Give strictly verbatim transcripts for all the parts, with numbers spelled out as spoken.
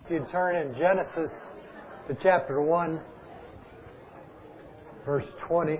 If you turn in Genesis to chapter one, verse twenty.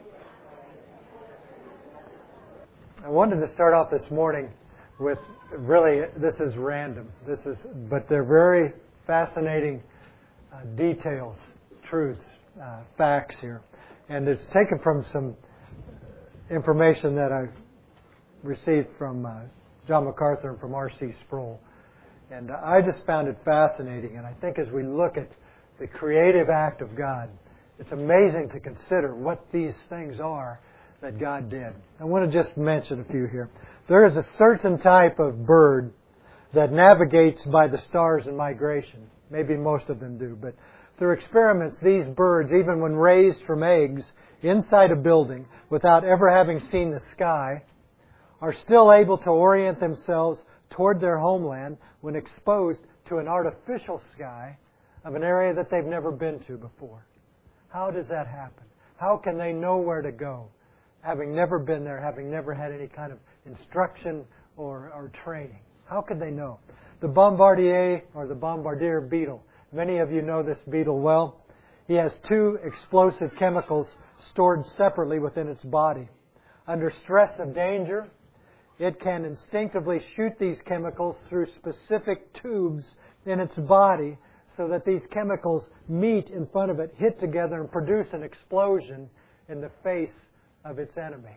I wanted to start off this morning with, really, this is random. This is, but they're very fascinating uh, details, truths, uh, facts here. And it's taken from some information that I received from uh, John MacArthur and from R C Sproul. And I just found it fascinating. And I think as we look at the creative act of God, it's amazing to consider what these things are that God did. I want to just mention a few here. There is a certain type of bird that navigates by the stars in migration. Maybe most of them do. But through experiments, these birds, even when raised from eggs inside a building without ever having seen the sky, are still able to orient themselves toward their homeland when exposed to an artificial sky of an area that they've never been to before. How does that happen? How can they know where to go, having never been there, having never had any kind of instruction or, or training? How could they know? The bombardier, or the bombardier beetle. Many of you know this beetle well. He has two explosive chemicals stored separately within its body. Under stress of danger, it can instinctively shoot these chemicals through specific tubes in its body so that these chemicals meet in front of it, hit together, and produce an explosion in the face of its enemy.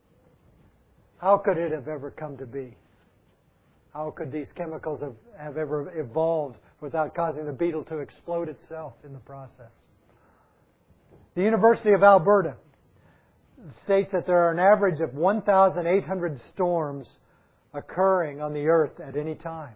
How could it have ever come to be? How could these chemicals have, have ever evolved without causing the beetle to explode itself in the process? The University of Alberta states that there are an average of one thousand eight hundred storms occurring on the earth at any time.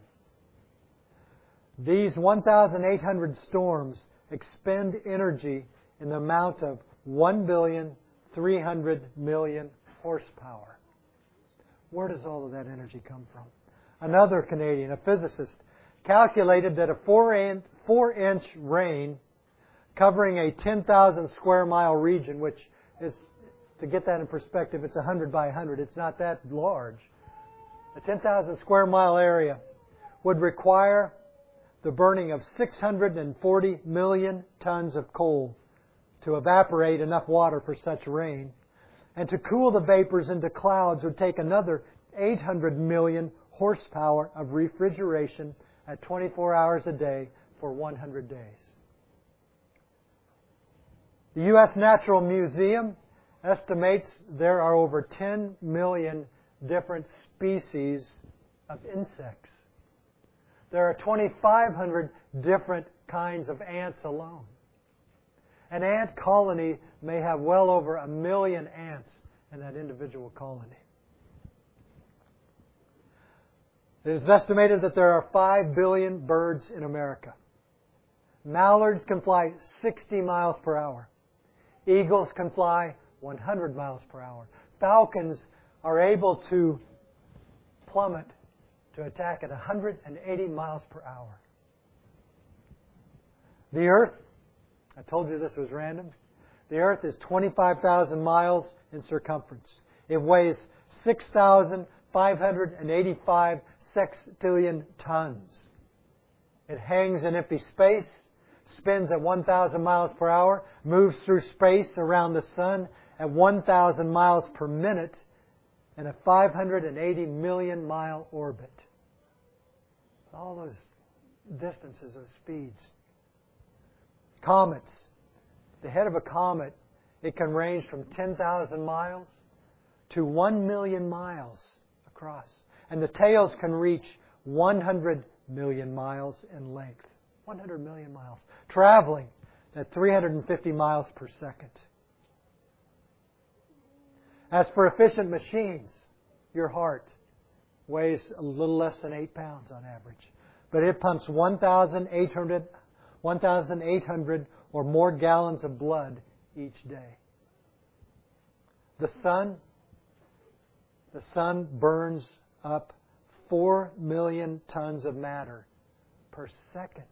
These one thousand eight hundred storms expend energy in the amount of one billion three hundred million horsepower. Where does all of that energy come from? Another Canadian, a physicist, calculated that a four-inch rain covering a ten thousand square mile region, which is, to get that in perspective, it's one hundred by one hundred. It's not that large. A ten thousand square mile area would require the burning of six hundred forty million tons of coal to evaporate enough water for such rain. And to cool the vapors into clouds would take another eight hundred million horsepower of refrigeration at twenty-four hours a day for one hundred days. The U S Natural Museum estimates there are over ten million different species of insects. There are twenty-five hundred different kinds of ants alone. An ant colony may have well over a million ants in that individual colony. It is estimated that there are five billion birds in America. Mallards can fly sixty miles per hour. Eagles can fly one hundred miles per hour. Falcons are able to plummet to attack at one hundred eighty miles per hour. The Earth, I told you this was random. The Earth is twenty-five thousand miles in circumference. It weighs six thousand five hundred eighty-five sextillion tons. It hangs in empty space, spins at one thousand miles per hour, moves through space around the sun at one thousand miles per minute in a five hundred eighty million mile orbit. All those distances, those speeds. Comets. The head of a comet, it can range from ten thousand miles to one million miles across. And the tails can reach one hundred million miles in length. one hundred million miles. Traveling at three hundred fifty miles per second. As for efficient machines, your heart weighs a little less than eight pounds on average. But it pumps one thousand eight hundred, one thousand eight hundred or more gallons of blood each day. The sun, the sun burns up four million tons of matter per second.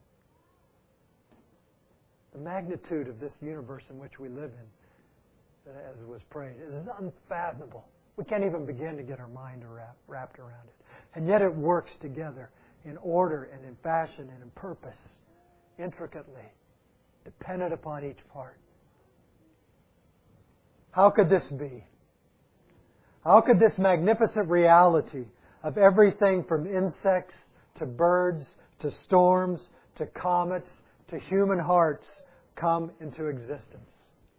The magnitude of this universe in which we live in, as was prayed, is unfathomable. We can't even begin to get our mind wrapped around it. And yet it works together in order and in fashion and in purpose, intricately, dependent upon each part. How could this be? How could this magnificent reality of everything from insects to birds to storms to comets to human hearts come into existence?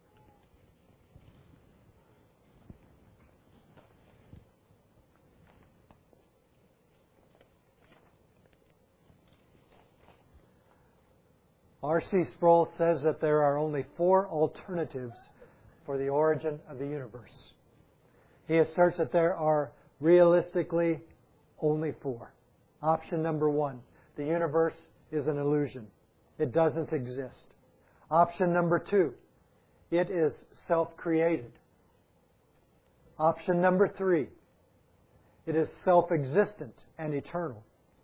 R C Sproul says that there are only four alternatives for the origin of the universe. He asserts that there are realistically only four. Option number one, the universe is an illusion. It doesn't exist. Option number two, it is self-created. Option number three, it is self-existent and eternal.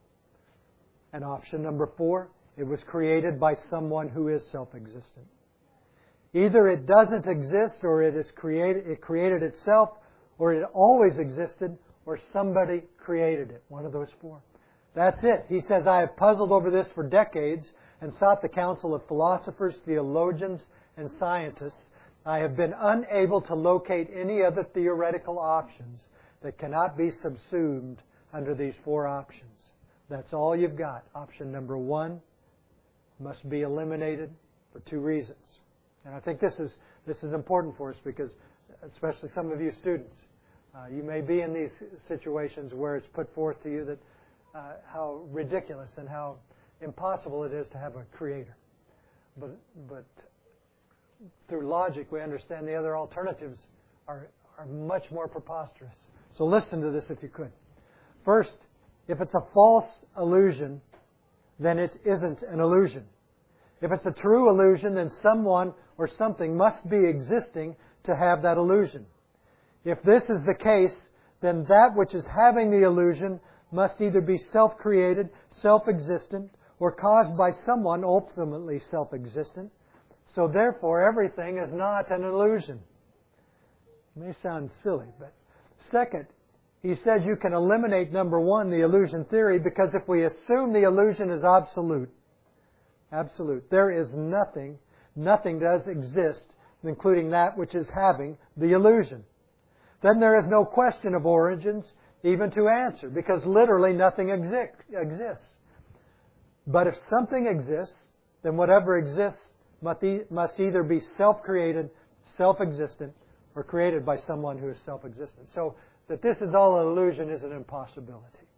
And option number four, it was created by someone who is self-existent. Either it doesn't exist, or it is created, it created itself, or it always existed, or somebody created it. One of those four. That's it. He says, I have puzzled over this for decades and sought the counsel of philosophers, theologians, and scientists. I have been unable to locate any other theoretical options that cannot be subsumed under these four options. That's all you've got. Option number one must be eliminated for two reasons. And I think this is this is important for us because, especially some of you students, uh, you may be in these situations where it's put forth to you that uh, how ridiculous and how impossible it is to have a creator. But but through logic, we understand the other alternatives are are much more preposterous. So listen to this if you could. First, if it's a false illusion, then it isn't an illusion. If it's a true illusion, then someone or something must be existing to have that illusion. If this is the case, then that which is having the illusion must either be self-created, self-existent, or caused by someone ultimately self-existent. So therefore, everything is not an illusion. It may sound silly, but second, he says you can eliminate, number one, the illusion theory, because if we assume the illusion is absolute, absolute, there is nothing, nothing does exist, including that which is having the illusion. Then there is no question of origins even to answer, because literally nothing exi- exists. But if something exists, then whatever exists must, e- must either be self-created, self-existent, or created by someone who is self-existent. So that this is all an illusion is an impossibility.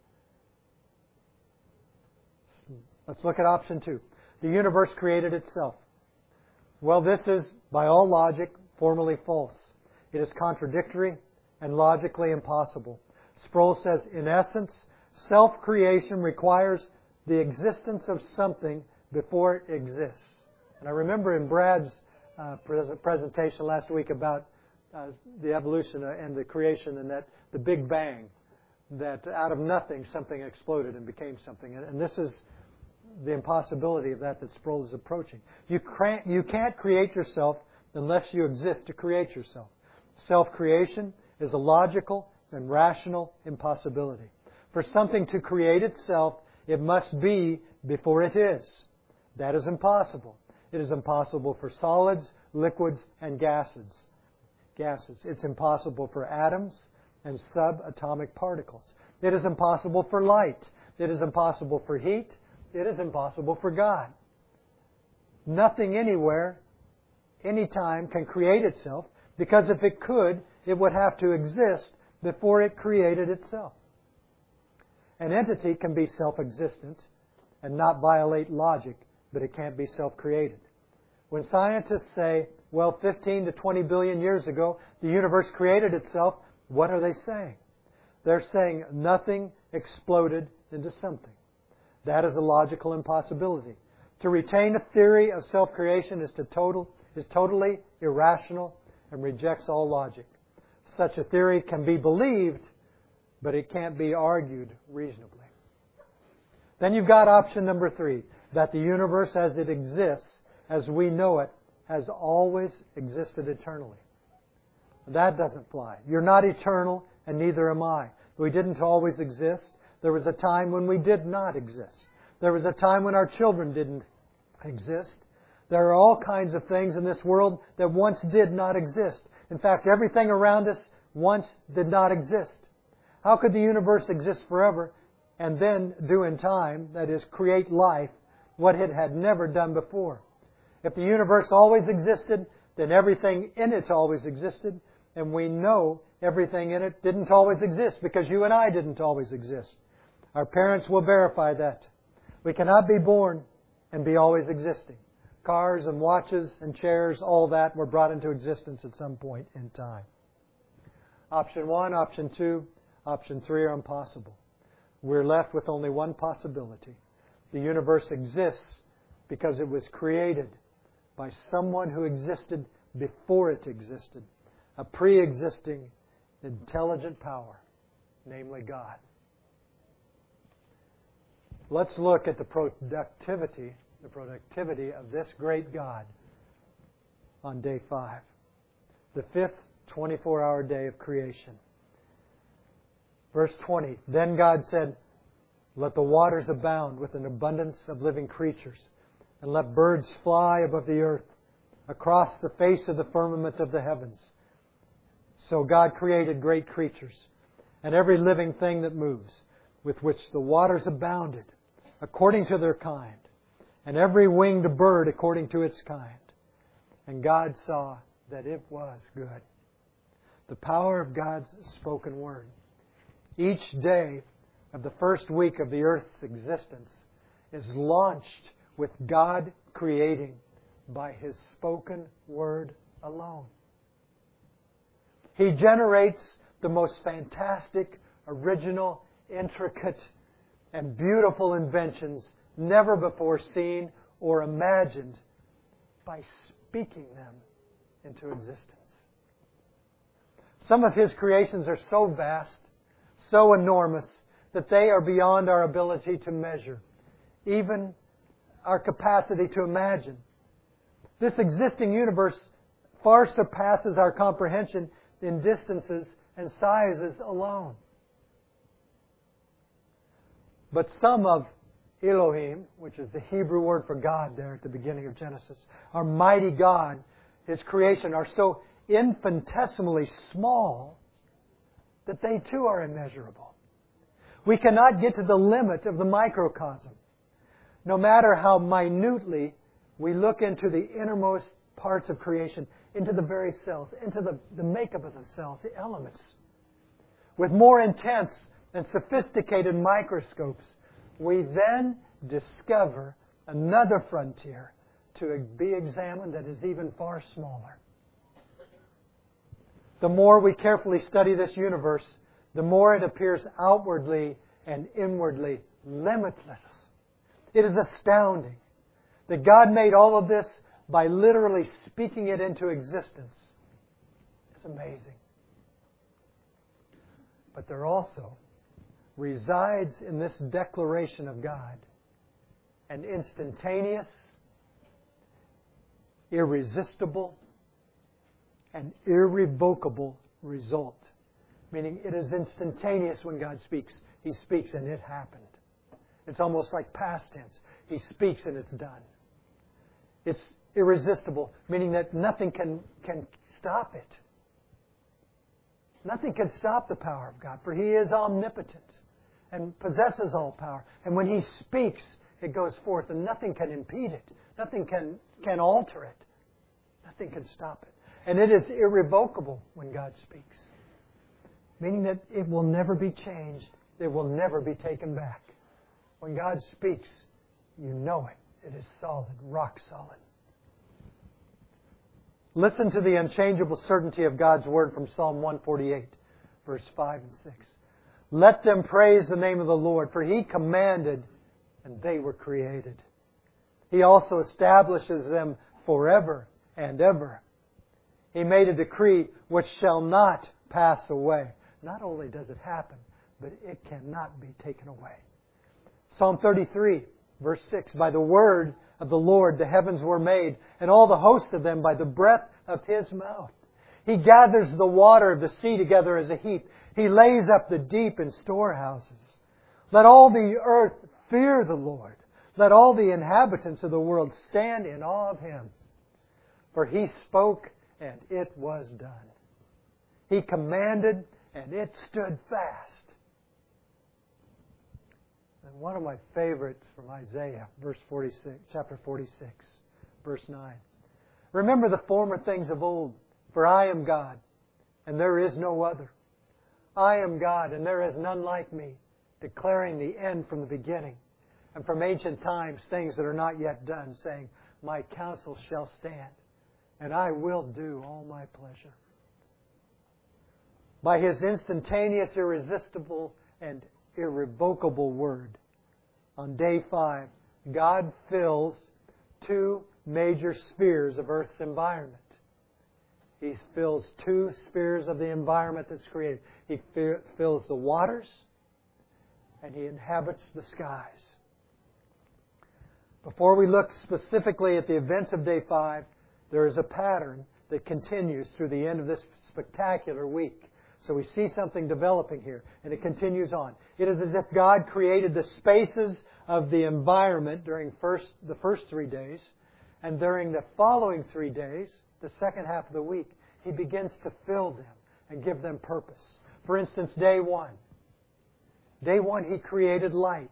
Let's look at option two. The universe created itself. Well, this is, by all logic, formally false. It is contradictory and logically impossible. Sproul says, in essence, self-creation requires the existence of something before it exists. And I remember in Brad's uh, presentation last week about uh, the evolution and the creation and that the Big Bang, that out of nothing something exploded and became something. And, and this is the impossibility of that that Sproul is approaching. You can't, you can't create yourself unless you exist to create yourself. Self-creation is a logical and rational impossibility. For something to create itself, it must be before it is. That is impossible. It is impossible for solids, liquids, and gases. Gases. It's impossible for atoms and subatomic particles. It is impossible for light. It is impossible for heat. It is impossible for God. Nothing anywhere, anytime, can create itself, because if it could, it would have to exist before it created itself. An entity can be self-existent and not violate logic, but it can't be self-created. When scientists say, well, fifteen to twenty billion years ago, the universe created itself, what are they saying? They're saying nothing exploded into something. That is a logical impossibility. To retain a theory of self-creation is to total is totally irrational and rejects all logic. Such a theory can be believed, but it can't be argued reasonably. Then you've got option number three, that the universe as it exists, as we know it, has always existed eternally. That doesn't fly. You're not eternal, and neither am I. We didn't always exist. There was a time when we did not exist. There was a time when our children didn't exist. There are all kinds of things in this world that once did not exist. In fact, everything around us once did not exist. How could the universe exist forever and then do in time, that is, create life, what it had never done before? If the universe always existed, then everything in it always existed, and we know everything in it didn't always exist because you and I didn't always exist. Our parents will verify that. We cannot be born and be always existing. Cars and watches and chairs, all that were brought into existence at some point in time. Option one, option two, option three are impossible. We're left with only one possibility. The universe exists because it was created by someone who existed before it existed. A pre-existing, intelligent power, namely God. Let's look at the productivity, the productivity of this great God on day five, the fifth twenty-four hour day of creation. Verse twenty, Then God said, Let the waters abound with an abundance of living creatures, and let birds fly above the earth, across the face of the firmament of the heavens. So God created great creatures, and every living thing that moves, with which the waters abounded, according to their kind, and every winged bird according to its kind. And God saw that it was good. The power of God's spoken word. Each day of the first week of the earth's existence is launched with God creating by His spoken word alone. He generates the most fantastic, original, intricate, and beautiful inventions never before seen or imagined by speaking them into existence. Some of His creations are so vast, so enormous, that they are beyond our ability to measure, even our capacity to imagine. This existing universe far surpasses our comprehension in distances and sizes alone. But some of Elohim, which is the Hebrew word for God there at the beginning of Genesis, our mighty God, His creation, are so infinitesimally small that they too are immeasurable. We cannot get to the limit of the microcosm. No matter how minutely we look into the innermost parts of creation, into the very cells, into the, the makeup of the cells, the elements. With more intense and sophisticated microscopes, we then discover another frontier to be examined that is even far smaller. The more we carefully study this universe, the more it appears outwardly and inwardly limitless. It is astounding that God made all of this by literally speaking it into existence. It's amazing. But there also resides in this declaration of God an instantaneous, irresistible, and irrevocable result. Meaning it is instantaneous when God speaks. He speaks and it happened. It's almost like past tense. He speaks and it's done. It's irresistible, meaning that nothing can, can stop it. Nothing can stop the power of God, for He is omnipotent and possesses all power. And when He speaks, it goes forth, and nothing can impede it. Nothing can, can alter it. Nothing can stop it. And it is irrevocable when God speaks, meaning that it will never be changed. It will never be taken back. When God speaks, you know it. It is solid, rock solid. Listen to the unchangeable certainty of God's Word from Psalm one forty-eight, verse five and six. Let them praise the name of the Lord, for He commanded, and they were created. He also establishes them forever and ever. He made a decree which shall not pass away. Not only does it happen, but it cannot be taken away. Psalm thirty-three, verse six. By the word of the Lord the heavens were made, and all the host of them by the breath of His mouth. He gathers the water of the sea together as a heap. He lays up the deep in storehouses. Let all the earth fear the Lord. Let all the inhabitants of the world stand in awe of Him. For He spoke, and it was done. He commanded, and it stood fast. And one of my favorites from Isaiah, verse forty-six, chapter forty-six, verse nine. Remember the former things of old, for I am God, and there is no other. I am God, and there is none like me, declaring the end from the beginning, and from ancient times things that are not yet done, saying, My counsel shall stand, and I will do all my pleasure. By His instantaneous, irresistible, and irrevocable word, on day five, God fills two major spheres of Earth's environment. He fills two spheres of the environment that's created. He fills the waters, and He inhabits the skies. Before we look specifically at the events of day five, there is a pattern that continues through the end of this spectacular week. So we see something developing here, and it continues on. It is as if God created the spaces of the environment during first, the first three days, and during the following three days, the second half of the week, He begins to fill them and give them purpose. For instance, day one. Day one, He created light.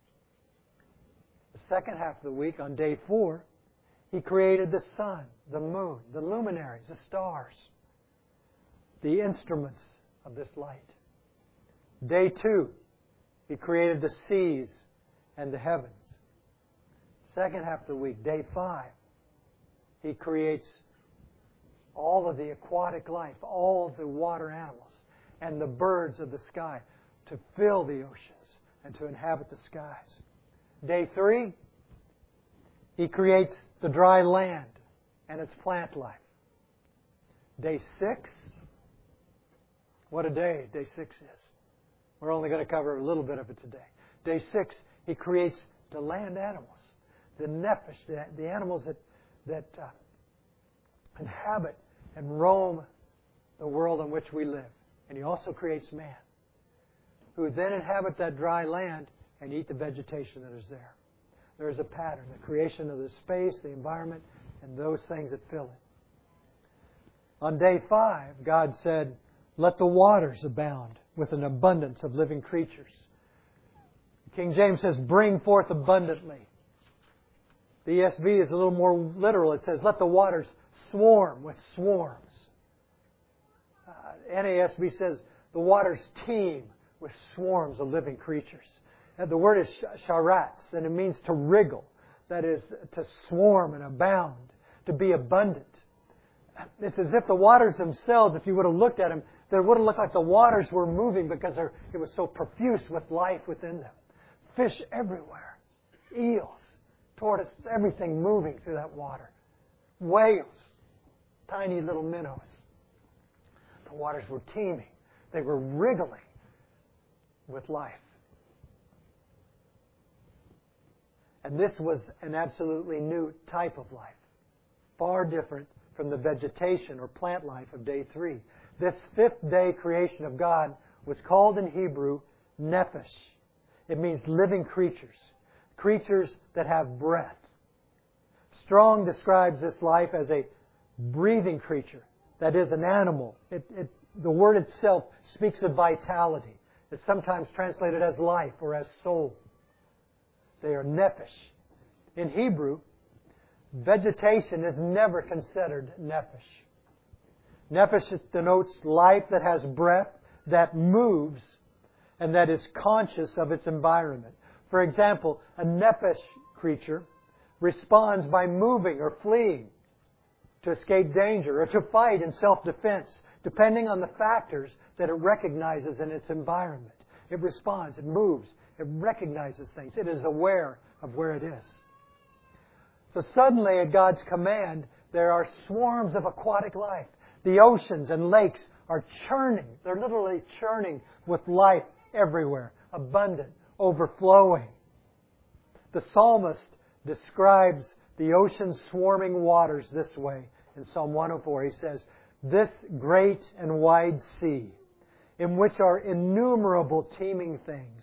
The second half of the week, on day four, He created the sun, the moon, the luminaries, the stars, the instruments of this light. Day two, He created the seas and the heavens. Second half of the week, day five, He creates all of the aquatic life, all of the water animals, and the birds of the sky to fill the oceans and to inhabit the skies. Day three, He creates the dry land and its plant life. Day six, what a day day six is. We're only going to cover a little bit of it today. Day six, He creates the land animals, the nephesh, the, the animals that, that uh, inhabit and roam the world in which we live. And He also creates man, who then inhabit that dry land and eat the vegetation that is there. There is a pattern, the creation of the space, the environment, and those things that fill it. On day five, God said, Let the waters abound with an abundance of living creatures. King James says, Bring forth abundantly. The E S V is a little more literal. It says, Let the waters swarm with swarms. Uh, N A S B says, The waters teem with swarms of living creatures. And the word is sharatz, and it means to wriggle. That is, to swarm and abound, to be abundant. It's as if the waters themselves, if you would have looked at them, they would have looked like the waters were moving because it was so profuse with life within them. Fish everywhere. Eels, tortoises, everything moving through that water. Whales, tiny little minnows. The waters were teeming. They were wriggling with life. And this was an absolutely new type of life, far different from the vegetation or plant life of day three. This fifth day creation of God was called in Hebrew nephesh. It means living creatures, creatures that have breath. Strong describes this life as a breathing creature, that is, an animal. It, it, the word itself speaks of vitality. It's sometimes translated as life or as soul. They are nephesh. In Hebrew, vegetation is never considered nephesh. Nephesh denotes life that has breath, that moves, and that is conscious of its environment. For example, a nephesh creature responds by moving or fleeing to escape danger or to fight in self-defense, depending on the factors that it recognizes in its environment. It responds, it moves, it recognizes things. It is aware of where it is. So suddenly, at God's command, there are swarms of aquatic life. The oceans and lakes are churning. They're literally churning with life everywhere. Abundant, overflowing. The psalmist describes the ocean swarming waters this way in Psalm one oh four. He says, This great and wide sea, in which are innumerable teeming things,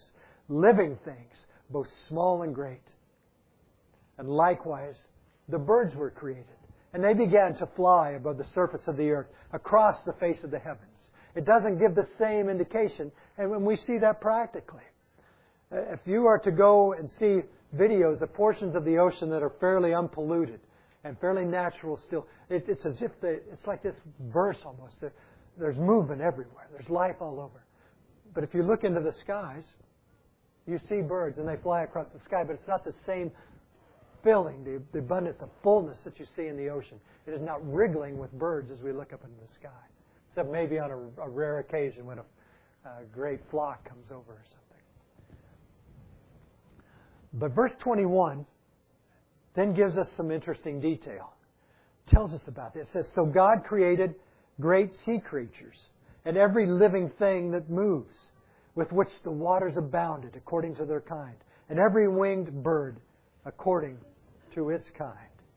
living things, both small and great. And likewise, the birds were created. And they began to fly above the surface of the earth, across the face of the heavens. It doesn't give the same indication. And when we see that practically, if you are to go and see videos of portions of the ocean that are fairly unpolluted and fairly natural still, it, it's as if they, it's like this verse almost. There, there's movement everywhere. There's life all over. But if you look into the skies, you see birds and they fly across the sky, but it's not the same filling, the, the abundance, the fullness that you see in the ocean. It is not wriggling with birds as we look up into the sky. Except maybe on a, a rare occasion when a, a great flock comes over or something. But verse twenty-one then gives us some interesting detail. It tells us about this. It says, so God created great sea creatures and every living thing that moves, with which the waters abounded according to their kind, and every winged bird according to its kind.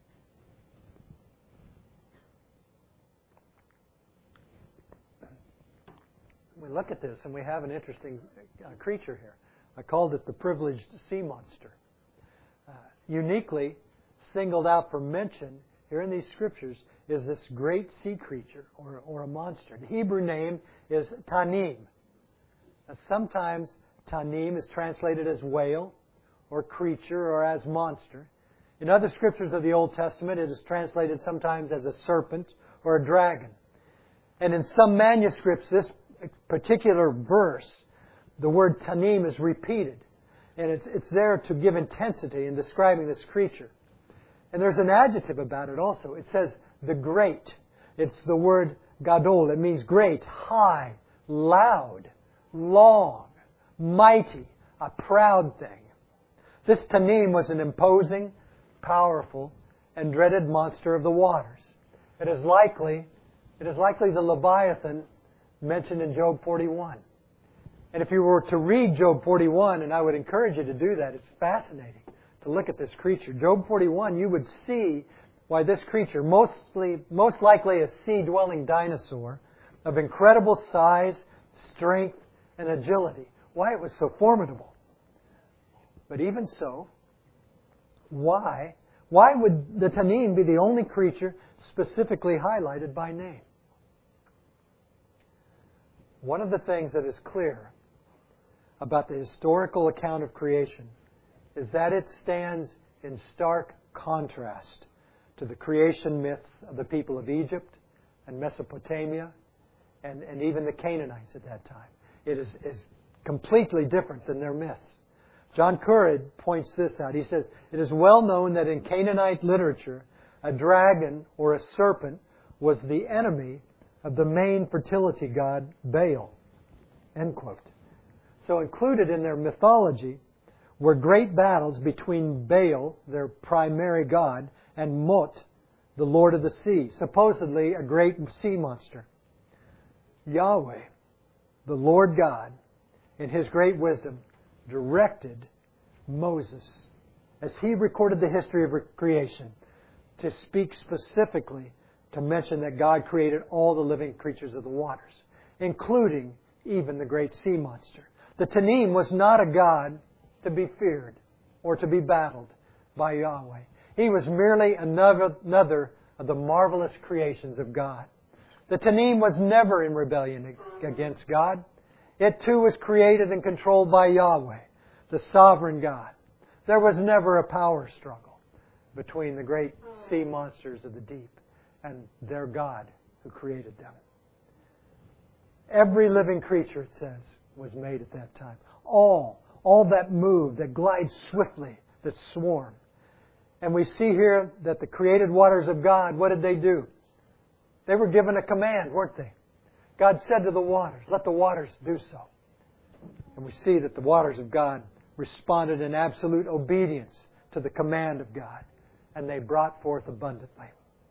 We look at this and we have an interesting uh, creature here. I called it the privileged sea monster. Uh, uniquely singled out for mention here in these scriptures is this great sea creature or, or a monster. The Hebrew name is Tanim. Now, sometimes Tanim is translated as whale or creature or as monster. In other scriptures of the Old Testament, it is translated sometimes as a serpent or a dragon. And in some manuscripts, this particular verse, the word Tanim is repeated. And it's, it's there to give intensity in describing this creature. And there's an adjective about it also. It says the great. It's the word gadol. It means great, high, loud, long, mighty, a proud thing. This Tanim was an imposing, powerful, and dreaded monster of the waters. It is likely, it is likely the Leviathan mentioned in Job forty-one. And if you were to read Job forty-one, and I would encourage you to do that, it's fascinating to look at this creature. Job forty-one, you would see why this creature, mostly, most likely a sea-dwelling dinosaur of incredible size, strength, and agility, why it was so formidable. But even so, why? Why would the Tanim be the only creature specifically highlighted by name? One of the things that is clear about the historical account of creation is that it stands in stark contrast to the creation myths of the people of Egypt and Mesopotamia and, and even the Canaanites at that time. It is, is completely different than their myths. John Currid points this out. He says, it is well known that in Canaanite literature, a dragon or a serpent was the enemy of the main fertility god Baal. End quote. So included in their mythology were great battles between Baal, their primary god, and Mot, the lord of the sea, supposedly a great sea monster. Yahweh, the Lord God, in His great wisdom, directed Moses, as he recorded the history of creation, to speak specifically to mention that God created all the living creatures of the waters, including even the great sea monster. The Tanim was not a god to be feared or to be battled by Yahweh. He was merely another, another of the marvelous creations of God. The Tanim was never in rebellion against God. It too was created and controlled by Yahweh, the sovereign God. There was never a power struggle between the great sea monsters of the deep and their God who created them. Every living creature, it says, was made at that time. All, all that move, that glides swiftly, that swarm. And we see here that the created waters of God, what did they do? They were given a command, weren't they? God said to the waters, let the waters do so. And we see that the waters of God responded in absolute obedience to the command of God. And they brought forth abundantly.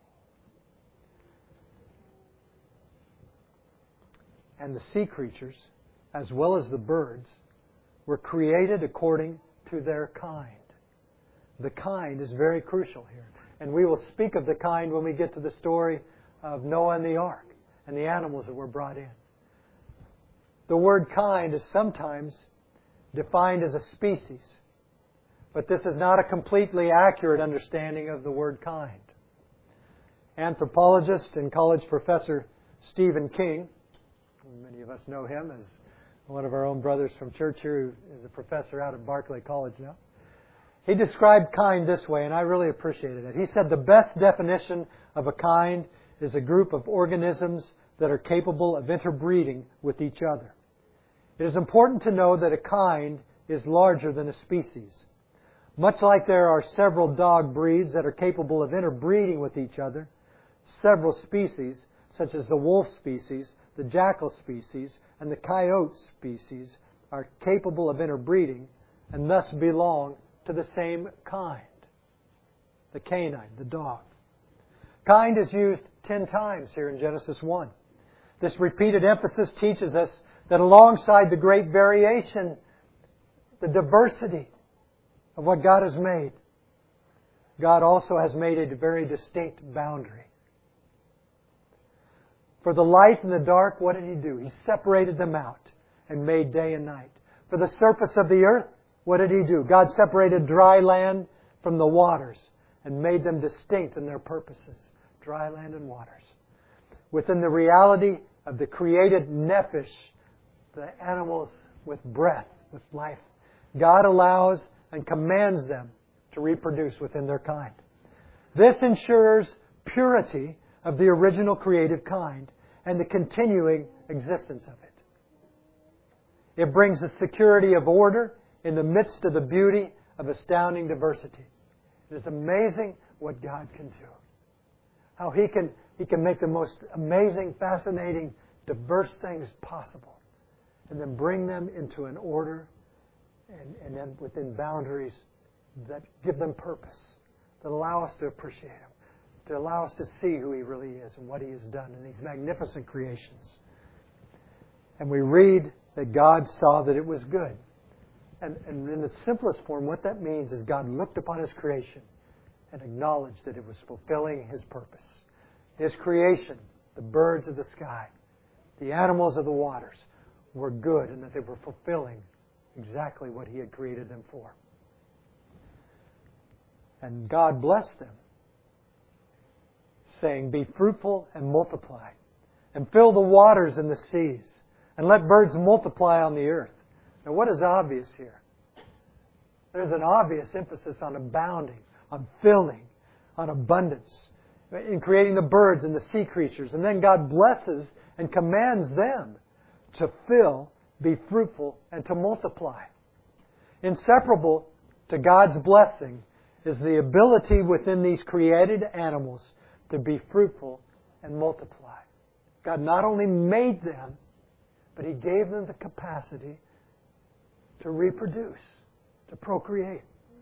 And the sea creatures, as well as the birds, were created according to their kind. The kind is very crucial here. And we will speak of the kind when we get to the story of Noah and the ark and the animals that were brought in. The word kind is sometimes defined as a species. But this is not a completely accurate understanding of the word kind. Anthropologist and college professor Stephen King, many of us know him as one of our own brothers from church here who is a professor out at Barclay College now. He described kind this way, and I really appreciated it. He said the best definition of a kind is a group of organisms that are capable of interbreeding with each other. It is important to know that a kind is larger than a species. Much like there are several dog breeds that are capable of interbreeding with each other, several species, such as the wolf species, the jackal species, and the coyote species, are capable of interbreeding and thus belong to the same kind. The canine, the dog. Kind is used ten times here in Genesis one. This repeated emphasis teaches us that alongside the great variation, the diversity of what God has made, God also has made a very distinct boundary. For the light and the dark, what did He do? He separated them out and made day and night. For the surface of the earth, what did He do? God separated dry land from the waters and made them distinct in their purposes. Dry land and waters. Within the reality of the created nephesh, the animals with breath, with life, God allows and commands them to reproduce within their kind. This ensures purity of the original creative kind and the continuing existence of it. It brings a security of order in the midst of the beauty of astounding diversity. It is amazing what God can do. How He can, He can make the most amazing, fascinating, diverse things possible and then bring them into an order and, and then within boundaries that give them purpose, that allow us to appreciate Him, to allow us to see who He really is and what He has done in these magnificent creations. And we read that God saw that it was good. And, and in its simplest form, what that means is God looked upon His creation and acknowledged that it was fulfilling His purpose. His creation, the birds of the sky, the animals of the waters, were good and that they were fulfilling exactly what He had created them for. And God blessed them, saying, "Be fruitful and multiply, and fill the waters and the seas, and let birds multiply on the earth." Now, what is obvious here? There's an obvious emphasis on abounding, on filling, on abundance, in creating the birds and the sea creatures. And then God blesses and commands them to fill, be fruitful, and to multiply. Inseparable to God's blessing is the ability within these created animals to be fruitful and multiply. God not only made them, but He gave them the capacity to reproduce, to procreate.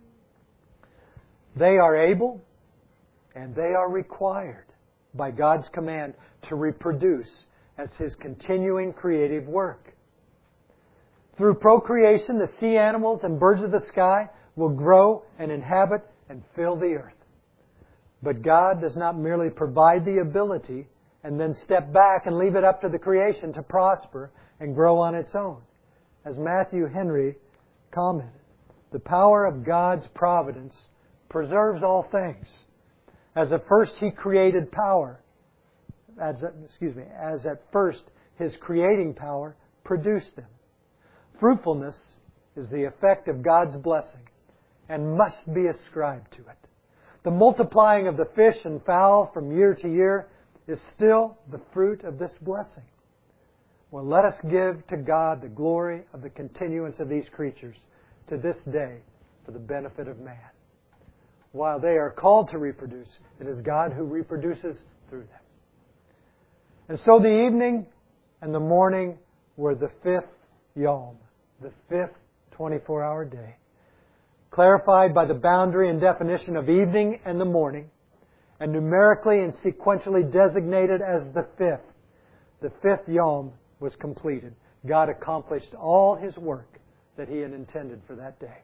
They are able and they are required by God's command to reproduce as His continuing creative work. Through procreation, the sea animals and birds of the sky will grow and inhabit and fill the earth. But God does not merely provide the ability and then step back and leave it up to the creation to prosper and grow on its own. As Matthew Henry commented, the power of God's providence preserves all things. As at first He created power, as, excuse me, as at first His creating power produced them. Fruitfulness is the effect of God's blessing and must be ascribed to it. The multiplying of the fish and fowl from year to year is still the fruit of this blessing. Well, let us give to God the glory of the continuance of these creatures to this day for the benefit of man. While they are called to reproduce, it is God who reproduces through them. And so the evening and the morning were the fifth Yom, the fifth twenty-four hour day, clarified by the boundary and definition of evening and the morning, and numerically and sequentially designated as the fifth. The fifth Yom was completed. God accomplished all His work that He had intended for that day.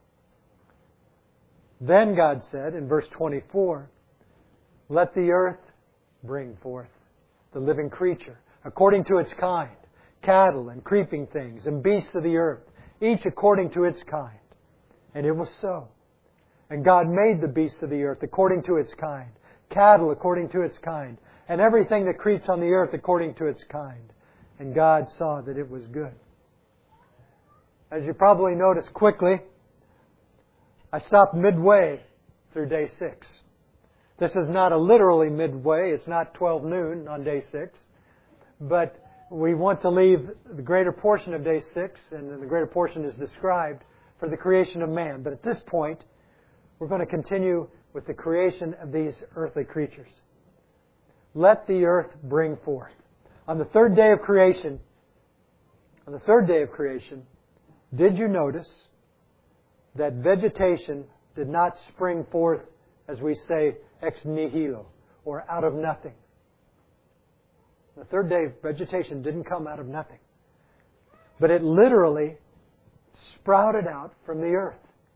Then God said in verse twenty-four, "Let the earth bring forth the living creature, according to its kind, cattle and creeping things, and beasts of the earth, each according to its kind. And it was so. And God made the beasts of the earth according to its kind, cattle according to its kind, and everything that creeps on the earth according to its kind. And God saw that it was good. As you probably noticed quickly, I stopped midway through day six. This is not a literally midway. It's not twelve noon on day six. But we want to leave the greater portion of day six, and the greater portion is described, for the creation of man. But at this point, we're going to continue with the creation of these earthly creatures. Let the earth bring forth. On the third day of creation, on the third day of creation, did you notice that vegetation did not spring forth, as we say, ex nihilo, or out of nothing? The third day, vegetation didn't come out of nothing. But it literally sprouted out from the earth.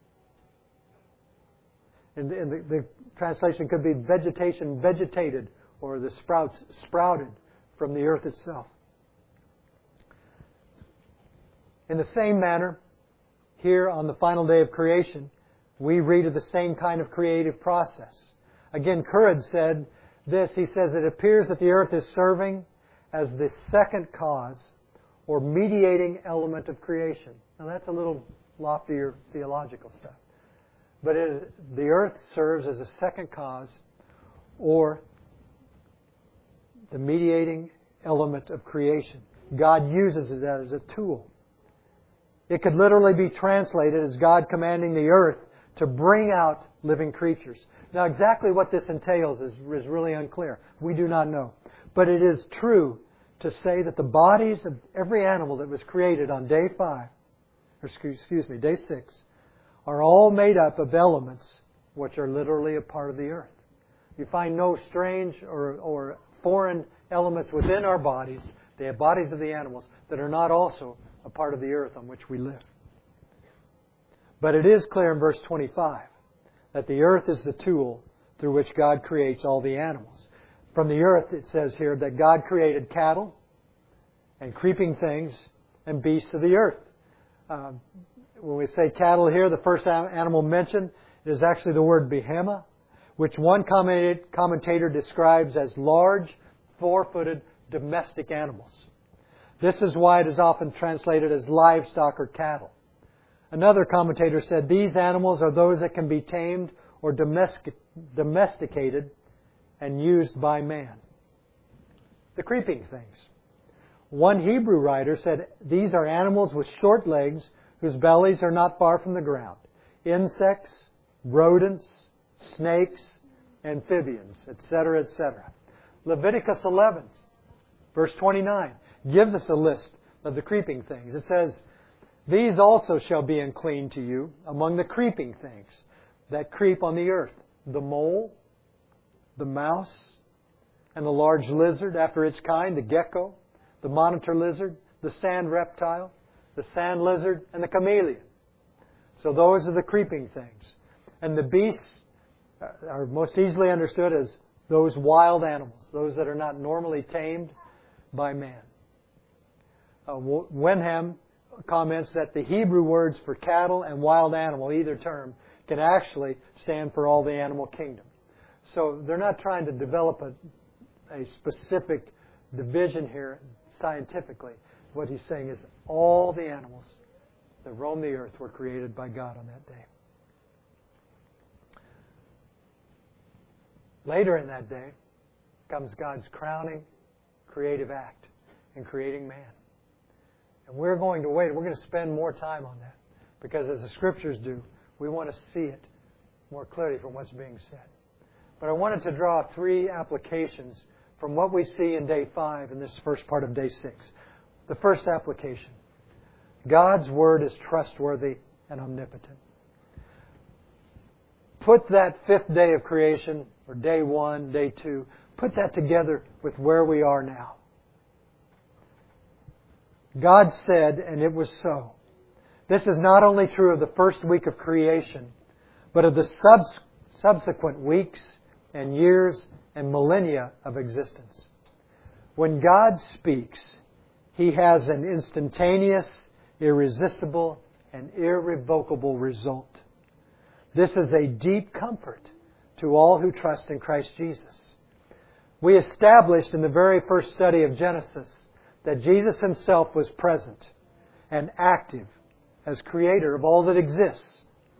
And the, and the, the translation could be vegetation vegetated, or the sprouts sprouted from the earth itself. In the same manner, here on the final day of creation, we read of the same kind of creative process. Again, Courage said this. He says, it appears that the earth is serving as the second cause or mediating element of creation. Now that's a little loftier theological stuff. But it, the earth serves as a second cause or the mediating element of creation. God uses that as a tool. It could literally be translated as God commanding the earth to bring out living creatures. Now exactly what this entails is, is really unclear. We do not know. But it is true to say that the bodies of every animal that was created on day five, or excuse me, day six, are all made up of elements which are literally a part of the earth. You find no strange or, or foreign elements within our bodies, the bodies of the animals, that are not also a part of the earth on which we live. But it is clear in verse twenty-five that the earth is the tool through which God creates all the animals. From the earth, it says here that God created cattle and creeping things and beasts of the earth. Uh, when we say cattle here, the first animal mentioned is actually the word behema, which one commentator describes as large, four-footed domestic animals. This is why it is often translated as livestock or cattle. Another commentator said these animals are those that can be tamed or domestic, domesticated and used by man. The creeping things. One Hebrew writer said these are animals with short legs whose bellies are not far from the ground. Insects, rodents, snakes, amphibians, et cetera, et cetera. Leviticus eleven, verse twenty-nine, gives us a list of the creeping things. It says, these also shall be unclean to you among the creeping things that creep on the earth. The mole, the mouse, and the large lizard after its kind, the gecko, the monitor lizard, the sand reptile, the sand lizard, and the chameleon. So those are the creeping things. And the beasts are most easily understood as those wild animals, those that are not normally tamed by man. Uh, Wenham comments that the Hebrew words for cattle and wild animal, either term, can actually stand for all the animal kingdom. So they're not trying to develop a, a specific division here scientifically. What he's saying is all the animals that roam the earth were created by God on that day. Later in that day comes God's crowning creative act in creating man. And we're going to wait. We're going to spend more time on that. Because as the Scriptures do, we want to see it more clearly from what's being said. But I wanted to draw three applications from what we see in day five in this first part of day six. The first application. God's Word is trustworthy and omnipotent. Put that fifth day of creation, or day one, day two, put that together with where we are now. God said, and it was so. This is not only true of the first week of creation, but of the subs- subsequent weeks and years and millennia of existence. When God speaks, He has an instantaneous, irresistible, an irrevocable result. This is a deep comfort to all who trust in Christ Jesus. We established in the very first study of Genesis that Jesus Himself was present and active as Creator of all that exists.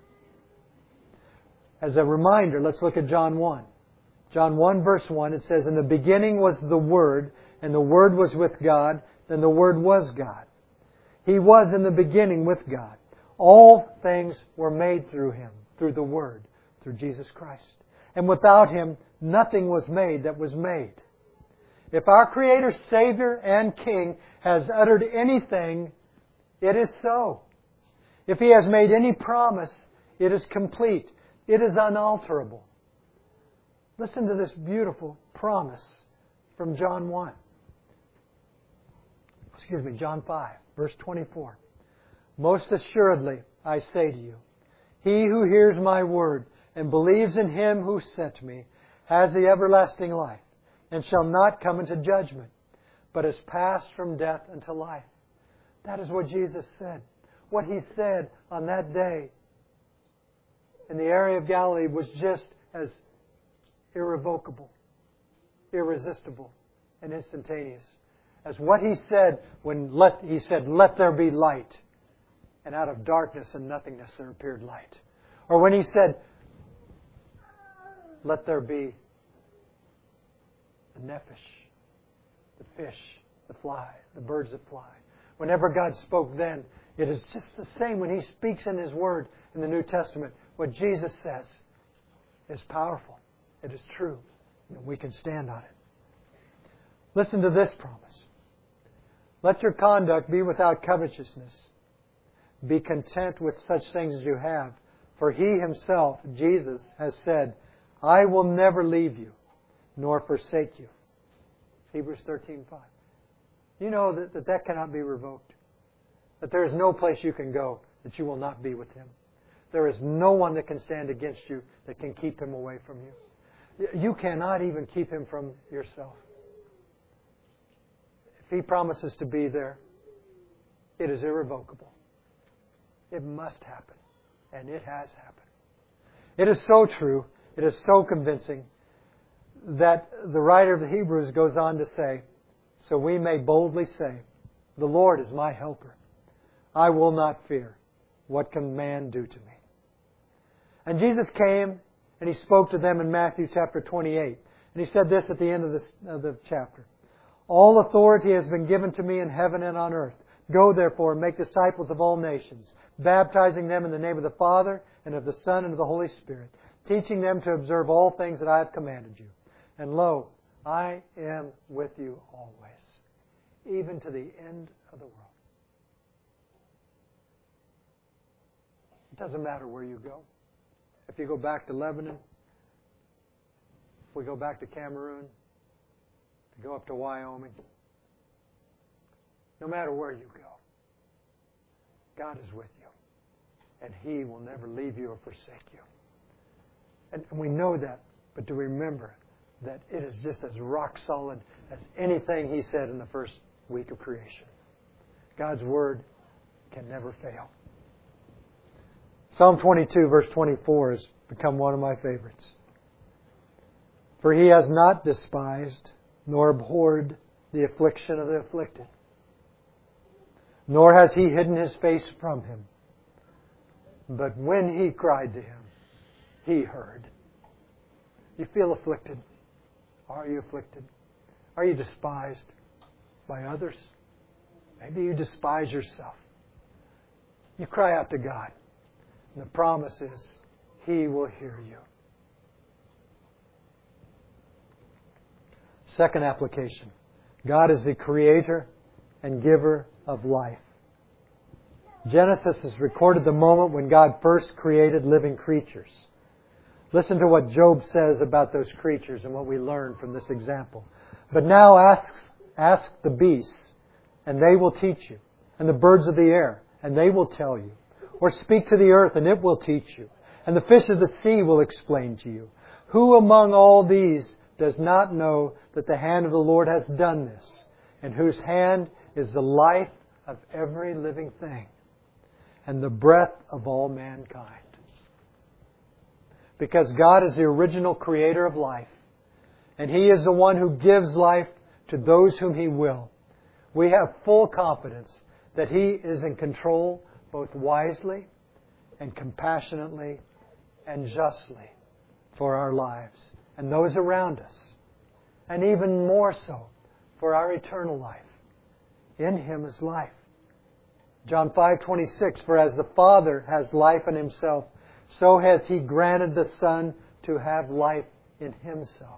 As a reminder, let's look at John one. John one verse one, it says, "In the beginning was the Word, and the Word was with God, and the Word was God. He was in the beginning with God. All things were made through Him," through the Word, through Jesus Christ. "And without Him, nothing was made that was made." If our Creator, Savior, and King has uttered anything, it is so. If He has made any promise, it is complete. It is unalterable. Listen to this beautiful promise from John one. Excuse me, John five, verse twenty-four. "Most assuredly, I say to you, he who hears my word and believes in Him who sent me has the everlasting life, and shall not come into judgment, but is passed from death unto life." That is what Jesus said. What He said on that day in the area of Galilee was just as irrevocable, irresistible, and instantaneous as what He said when let, He said, "Let there be light." And out of darkness and nothingness there appeared light. Or when He said, "Let there be the nephesh," the fish, the fly, the birds that fly. Whenever God spoke then, it is just the same when He speaks in His Word in the New Testament. What Jesus says is powerful. It is true. And we can stand on it. Listen to this promise. "Let your conduct be without covetousness. Be content with such things as you have. For He Himself, Jesus, has said, I will never leave you, nor forsake you." Hebrews thirteen five. You know that, that that cannot be revoked. That there is no place you can go that you will not be with Him. There is no one that can stand against you that can keep Him away from you. You cannot even keep Him from yourself. If He promises to be there, it is irrevocable. It must happen. And it has happened. It is so true, it is so convincing, that the writer of the Hebrews goes on to say, "So we may boldly say, the Lord is my helper. I will not fear. What can man do to me?" And Jesus came and He spoke to them in Matthew chapter twenty-eight. And He said this at the end of, this, of the chapter. "All authority has been given to me in heaven and on earth. Go therefore and make disciples of all nations, baptizing them in the name of the Father and of the Son and of the Holy Spirit, teaching them to observe all things that I have commanded you. And lo, I am with you always, even to the end of the world." It doesn't matter where you go. If you go back to Lebanon, if we go back to Cameroon, to go up to Wyoming, no matter where you go, God is with you. And He will never leave you or forsake you. And we know that, but to remember that it is just as rock solid as anything He said in the first week of creation. God's Word can never fail. Psalm twenty-two verse twenty-four has become one of my favorites. "For He has not despised nor abhorred the affliction of the afflicted, nor has He hidden His face from him. But when he cried to Him, He heard." You feel afflicted? Are you afflicted? Are you despised by others? Maybe you despise yourself. You cry out to God. And the promise is, He will hear you. Second application. God is the creator and giver of life. Genesis has recorded the moment when God first created living creatures. Listen to what Job says about those creatures and what we learn from this example. "But now ask, ask the beasts, and they will teach you, and the birds of the air, and they will tell you. Or speak to the earth, and it will teach you, and the fish of the sea will explain to you. Who among all these does not know that the hand of the Lord has done this, and whose hand is the life of every living thing? and the breath of all mankind. Because God is the original creator of life, and He is the one who gives life to those whom He will, we have full confidence that He is in control both wisely and compassionately and justly for our lives and those around us, and even more so for our eternal life. In Him is life. John five twenty-six, for as the Father has life in Himself, so has He granted the Son to have life in Himself.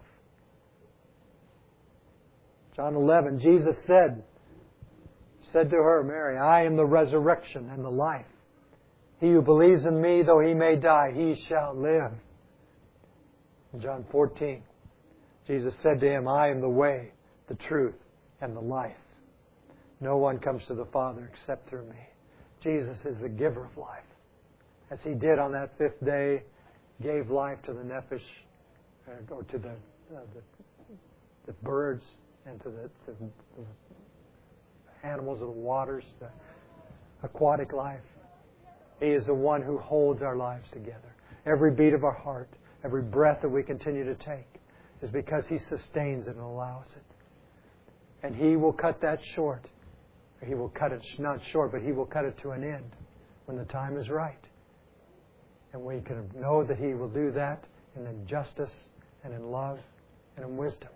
John eleven, Jesus said, said to her, Mary, I am the resurrection and the life. He who believes in Me, though he may die, he shall live. In John fourteen, Jesus said to him, I am the way, the truth, and the life. No one comes to the Father except through Me. Jesus is the giver of life. As He did on that fifth day, gave life to the nephesh, or to the, uh, the, the birds, and to the, to the animals of the waters, the aquatic life. He is the one who holds our lives together. Every beat of our heart, every breath that we continue to take is because He sustains it and allows it. And He will cut that short. He will cut it not short, but He will cut it to an end when the time is right. And we can know that He will do that in justice and in love and in wisdom.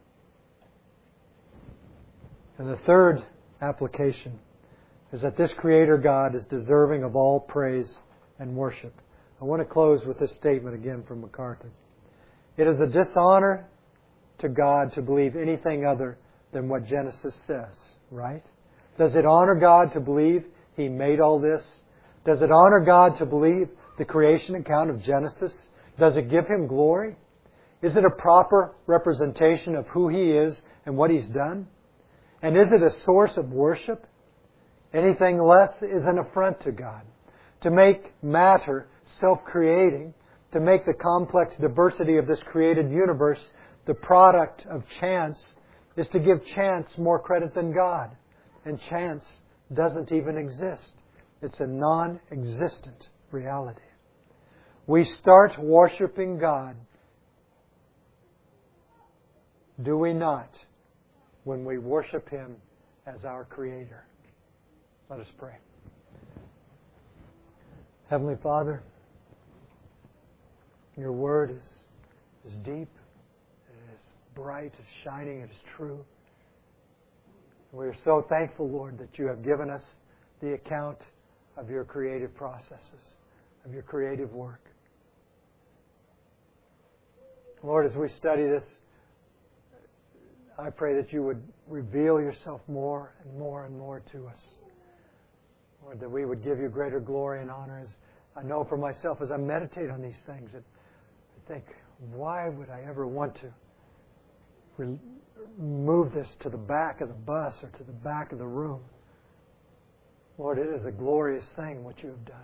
And the third application is that this Creator God is deserving of all praise and worship. I want to close with this statement again from MacArthur. It is a dishonor to God to believe anything other than what Genesis says, right? Does it honor God to believe He made all this? Does it honor God to believe the creation account of Genesis? Does it give Him glory? Is it a proper representation of who He is and what He's done? And is it a source of worship? Anything less is an affront to God. To make matter self-creating, to make the complex diversity of this created universe the product of chance, is to give chance more credit than God. And chance doesn't even exist. It's a non-existent reality. We start worshiping God, do we not, when we worship Him as our Creator? Let us pray. Heavenly Father, Your Word is, is deep, it is bright, it is shining, it is true. We are so thankful, Lord, that You have given us the account of Your creative processes, of Your creative work. Lord, as we study this, I pray that You would reveal Yourself more and more and more to us. Lord, that we would give You greater glory and honor. As I know for myself, as I meditate on these things, that I think, why would I ever want to re- move this to the back of the bus or to the back of the room? Lord, it is a glorious thing what You have done.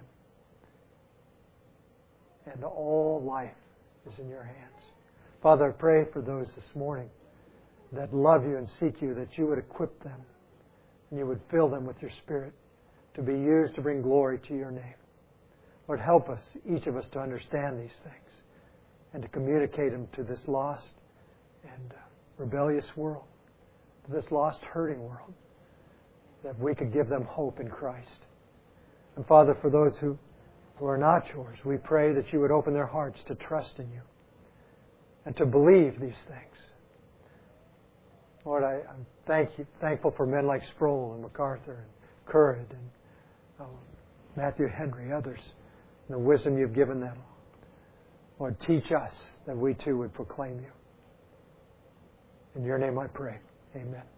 And all life is in Your hands. Father, I pray for those this morning that love You and seek You, that You would equip them and You would fill them with Your Spirit to be used to bring glory to Your name. Lord, help us, each of us, to understand these things and to communicate them to this lost and uh, rebellious world, to this lost, hurting world, that we could give them hope in Christ. And Father, for those who, who are not Yours, we pray that You would open their hearts to trust in You and to believe these things. Lord, I, I'm thank you, thankful for men like Sproul and MacArthur and Currid and uh, Matthew Henry, others, and the wisdom You've given them. Lord, teach us that we too would proclaim You. In Your name I pray. Amen.